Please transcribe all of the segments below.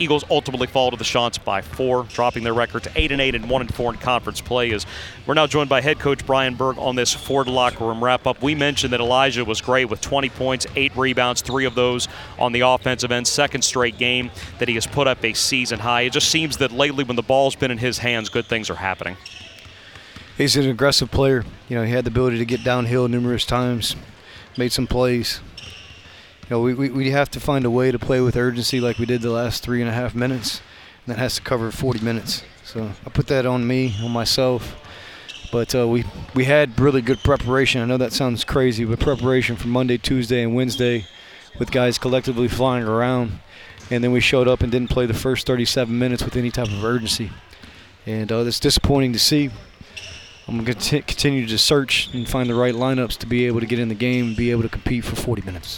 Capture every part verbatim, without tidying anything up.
Eagles ultimately fall to the Chants by four, dropping their record to eight and eight and one and four in conference play. As we're now joined by head coach Brian Berg on this Ford locker room wrap-up. We mentioned that Elijah was great with twenty points, eight rebounds, three of those on the offensive end. Second straight game that he has put up a season high. It just seems that lately when the ball's been in his hands, good things are happening. He's an aggressive player. You know, he had the ability to get downhill numerous times, made some plays. You know, we, we, we have to find a way to play with urgency like we did the last three and a half minutes, and that has to cover forty minutes. So I put that on me, on myself. But uh, we, we had really good preparation. I know that sounds crazy, but preparation for Monday, Tuesday, and Wednesday with guys collectively flying around. And then we showed up and didn't play the first thirty-seven minutes with any type of urgency. And uh, it's disappointing to see. I'm going to continue to search and find the right lineups to be able to get in the game and be able to compete for forty minutes.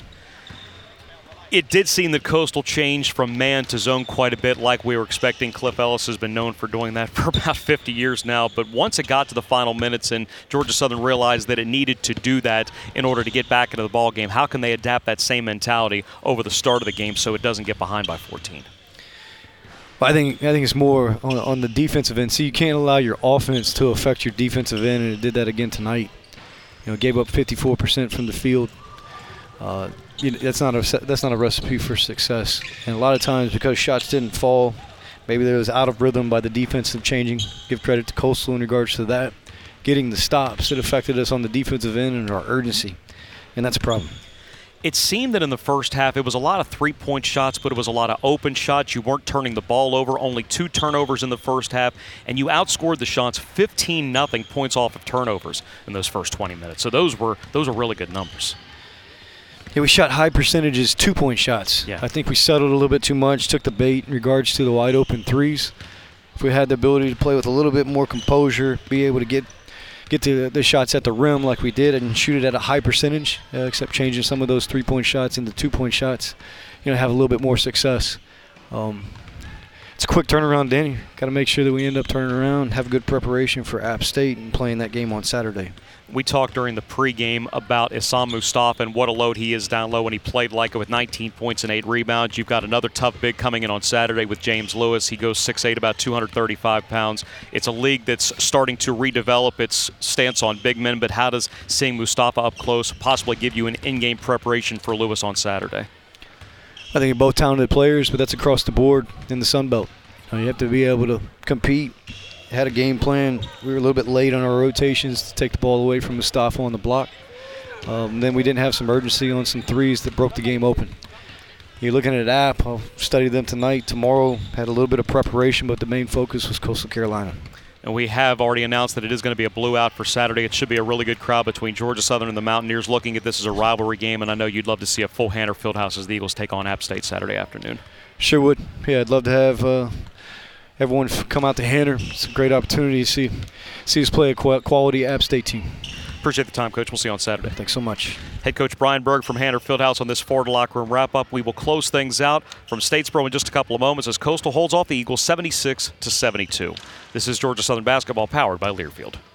It did seem that Coastal changed from man to zone quite a bit like we were expecting. Cliff Ellis has been known for doing that for about fifty years now. But once it got to the final minutes and Georgia Southern realized that it needed to do that in order to get back into the ball game, how can they adapt that same mentality over the start of the game so it doesn't get behind by fourteen? I think I think it's more on, on the defensive end. See, you can't allow your offense to affect your defensive end, and it did that again tonight. You know, gave up fifty-four percent from the field. Uh, you know, that's not a that's not a recipe for success. And a lot of times, because shots didn't fall, maybe there was out of rhythm by the defensive changing. Give credit to Coastal in regards to that. Getting the stops, it affected us on the defensive end and our urgency, and that's a problem. It seemed that in the first half it was a lot of three-point shots, but it was a lot of open shots. You weren't turning the ball over, only two turnovers in the first half, and you outscored the Chants fifteen nothing points off of turnovers in those first twenty minutes. So those were those were really good numbers. Yeah, we shot high percentages two-point shots. Yeah. I think we settled a little bit too much, took the bait in regards to the wide-open threes. If we had the ability to play with a little bit more composure, be able to get get to the shots at the rim like we did and shoot it at a high percentage, uh, except changing some of those three-point shots into two-point shots, you know, have a little bit more success. Um, it's a quick turnaround, Danny. Got to make sure that we end up turning around, have a good preparation for App State and playing that game on Saturday. We talked during the pregame about Issam Mustafa and what a load he is down low, and he played like it with nineteen points and eight rebounds. You've got another tough big coming in on Saturday with James Lewis. He goes six eight, about two hundred thirty-five pounds. It's a league that's starting to redevelop its stance on big men, but how does seeing Mustafa up close possibly give you an in-game preparation for Lewis on Saturday? I think they're both talented players, but that's across the board in the Sun Belt. You know, you have to be able to compete. Had a game plan. We were a little bit late on our rotations to take the ball away from Mustafa on the block. Um, then we didn't have some urgency on some threes that broke the game open. You're looking at App. I'll study them tonight. Tomorrow had a little bit of preparation, but the main focus was Coastal Carolina. And we have already announced that it is going to be a blue out for Saturday. It should be a really good crowd between Georgia Southern and the Mountaineers, looking at this as a rivalry game, and I know you'd love to see a full Hanner Fieldhouse as the Eagles take on App State Saturday afternoon. Sure would. Yeah, I'd love to have uh, everyone come out to Hanner. It's a great opportunity to see, see us play a quality App State team. Appreciate the time, Coach. We'll see you on Saturday. Thanks so much. Head coach Brian Berg from Hanner Fieldhouse on this Ford locker room wrap-up. We will close things out from Statesboro in just a couple of moments as Coastal holds off the Eagles seventy-six to seventy-two. This is Georgia Southern basketball powered by Learfield.